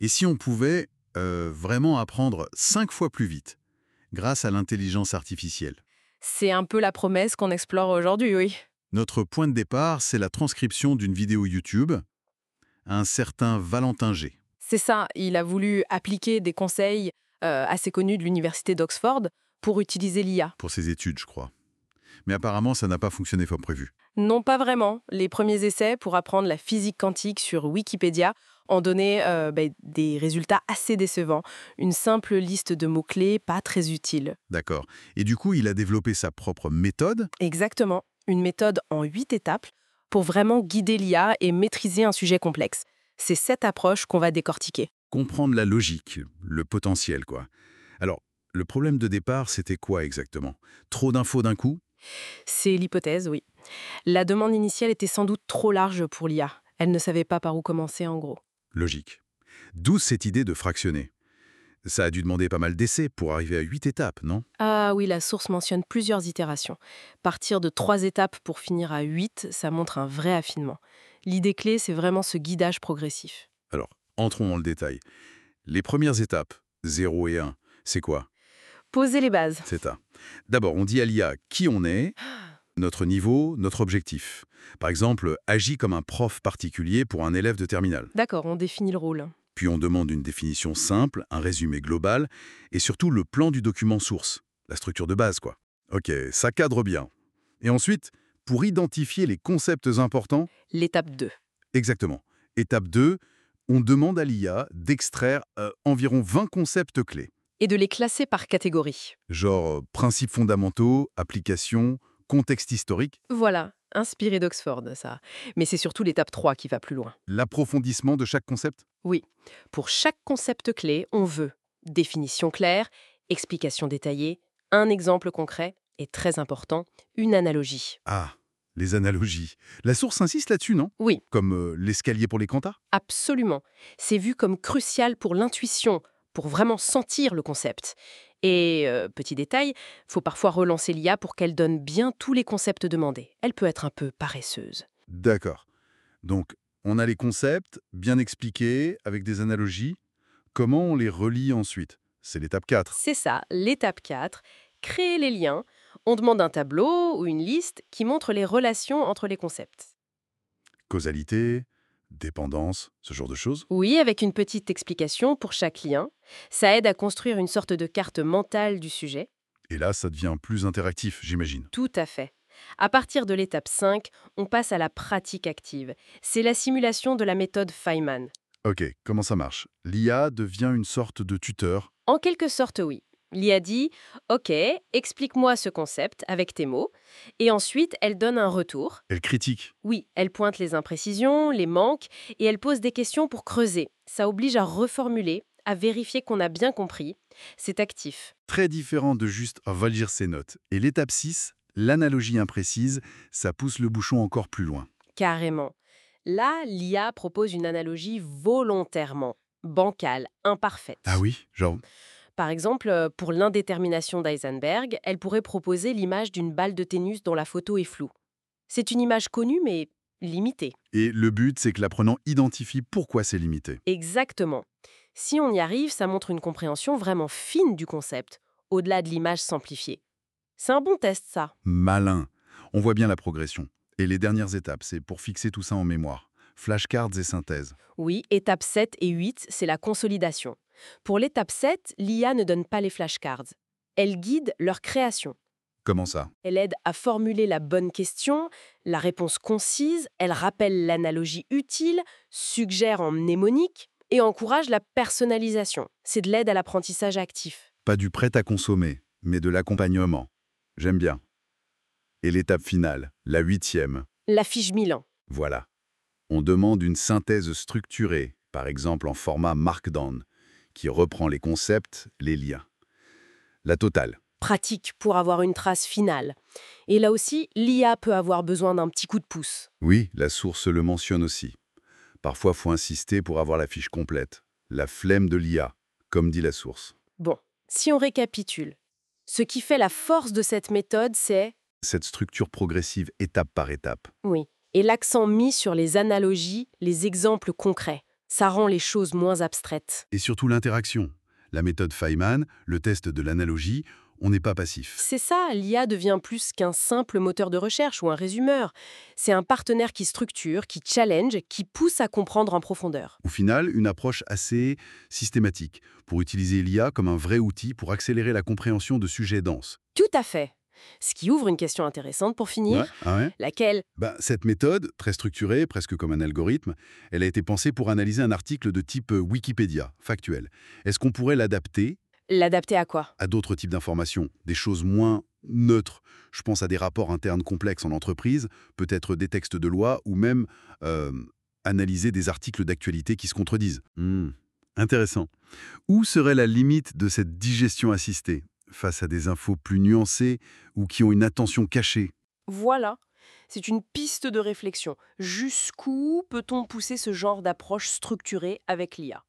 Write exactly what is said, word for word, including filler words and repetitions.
Et si on pouvait euh, vraiment apprendre cinq fois plus vite, grâce à l'intelligence artificielle? C'est un peu la promesse qu'on explore aujourd'hui, oui. Notre point de départ, c'est la transcription d'une vidéo YouTube à un certain Valentin G. C'est ça, il a voulu appliquer des conseils euh, assez connus de l'université d'Oxford pour utiliser l'I A. Pour ses études, je crois. Mais apparemment, ça n'a pas fonctionné comme prévu. Non, pas vraiment. Les premiers essais pour apprendre la physique quantique sur Wikipédia ont donné euh, ben, des résultats assez décevants. Une simple liste de mots-clés pas très utile. D'accord. Et du coup, il a développé sa propre méthode. Exactement. Une méthode en huit étapes pour vraiment guider l'I A et maîtriser un sujet complexe. C'est cette approche qu'on va décortiquer. Comprendre la logique, le potentiel, quoi. Alors, le problème de départ, c'était quoi exactement? Trop d'infos d'un coup? C'est l'hypothèse, oui. La demande initiale était sans doute trop large pour l'I A. Elle ne savait pas par où commencer, en gros. Logique. D'où cette idée de fractionner. Ça a dû demander pas mal d'essais pour arriver à huit étapes, non? Ah oui, la source mentionne plusieurs itérations. Partir de trois étapes pour finir à huit, ça montre un vrai affinement. L'idée clé, c'est vraiment ce guidage progressif. Alors, entrons dans le détail. Les premières étapes, zéro et un, c'est quoi? Poser les bases. C'est ça. D'abord, on dit à l'I A qui on est, notre niveau, notre objectif. Par exemple, agis comme un prof particulier pour un élève de terminale. D'accord, on définit le rôle. Puis on demande une définition simple, un résumé global, et surtout le plan du document source, la structure de base, quoi. Ok, ça cadre bien. Et ensuite, pour identifier les concepts importants, L'étape deux. exactement. Étape deux, on demande à l'I A d'extraire euh, environ vingt concepts clés. Et de les classer par catégorie. Genre euh, principes fondamentaux, applications, contexte historique, Voilà, inspiré d'Oxford, ça. Mais c'est surtout l'étape trois qui va plus loin. l'approfondissement de chaque concept. Oui, pour chaque concept clé, on veut définition claire, explication détaillée, un exemple concret et, très important, une analogie. Ah, les analogies. La source insiste là-dessus, non? Oui, Comme euh, l'escalier pour les cantas? absolument. C'est vu comme crucial pour l'intuition, pour vraiment sentir le concept. Et, euh, petit détail, faut parfois relancer l'I A pour qu'elle donne bien tous les concepts demandés. Elle peut être un peu paresseuse. D'accord. Donc, on a les concepts bien expliqués, avec des analogies. Comment on les relie ensuite? C'est l'étape quatre. C'est ça, l'étape quatre, créer les liens. On demande un tableau ou une liste qui montre les relations entre les concepts. Causalité, dépendance, ce genre de choses. Oui, avec une petite explication pour chaque lien. Ça aide à construire une sorte de carte mentale du sujet. Et là, ça devient plus interactif, j'imagine. Tout à fait. À partir de l'étape cinq, on passe à la pratique active. C'est la simulation de la méthode Feynman. Ok, comment ça marche? L'I A devient une sorte de tuteur. En quelque sorte, oui. L'I A dit « Ok, explique-moi ce concept avec tes mots ». Et ensuite, elle donne un retour. Elle critique. Oui, elle pointe les imprécisions, les manques, et elle pose des questions pour creuser. Ça oblige à reformuler, à vérifier qu'on a bien compris. C'est actif. Très différent de juste « va lire ses notes ». Et l'étape six, l'analogie imprécise, ça pousse le bouchon encore plus loin. Carrément. Là, l'I A propose une analogie volontairement bancale, imparfaite. Ah oui? Genre, Par exemple, euh, pour l'indétermination d'Eisenberg, elle pourrait proposer l'image d'une balle de tennis dont la photo est floue. C'est une image connue, mais limitée. et le but, c'est que l'apprenant identifie pourquoi c'est limité. Exactement. Si on y arrive, ça montre une compréhension vraiment fine du concept, au-delà de l'image simplifiée. C'est un bon test, ça. Malin. On voit bien la progression. Et les dernières étapes, c'est pour fixer tout ça en mémoire. Flashcards et synthèse. Oui, étape sept et huit, c'est la consolidation. Pour l'étape sept, l'I A ne donne pas les flashcards. Elle guide leur création. Comment ça? Elle aide à formuler la bonne question, la réponse concise, elle rappelle l'analogie utile, suggère en mnémonique et encourage la personnalisation. C'est de l'aide à l'apprentissage actif. Pas du prêt à consommer, mais de l'accompagnement. J'aime bien. Et l'étape finale, la huitième. La fiche Milan. Voilà. On demande une synthèse structurée, par exemple en format Markdown, qui reprend les concepts, les liens. La totale. Pratique pour avoir une trace finale. Et là aussi, l'I A peut avoir besoin d'un petit coup de pouce. Oui, la source le mentionne aussi. Parfois, faut insister pour avoir la fiche complète. La flemme de l'I A, comme dit la source. Bon, si on récapitule, ce qui fait la force de cette méthode, c'est... Cette structure progressive étape par étape. Oui, et l'accent mis sur les analogies, les exemples concrets. Ça rend les choses moins abstraites. Et surtout l'interaction. La méthode Feynman, le test de l'analogie, on n'est pas passif. C'est ça, l'I A devient plus qu'un simple moteur de recherche ou un résumeur. C'est un partenaire qui structure, qui challenge, qui pousse à comprendre en profondeur. Au final, une approche assez systématique pour utiliser l'I A comme un vrai outil pour accélérer la compréhension de sujets denses. Tout à fait. Ce qui ouvre une question intéressante pour finir. Ouais, ah ouais Laquelle? Ben, cette méthode, très structurée, presque comme un algorithme, elle a été pensée pour analyser un article de type Wikipédia, factuel. Est-ce qu'on pourrait l'adapter L'adapter à quoi? à d'autres types d'informations, des choses moins neutres? Je pense à des rapports internes complexes en entreprise, peut-être des textes de loi, ou même euh, analyser des articles d'actualité qui se contredisent. Hmm, intéressant. Où serait la limite de cette digestion assistée face à des infos plus nuancées ou qui ont une attention cachée? Voilà. C'est une piste de réflexion. Jusqu'où peut-on pousser ce genre d'approche structurée avec l'I A?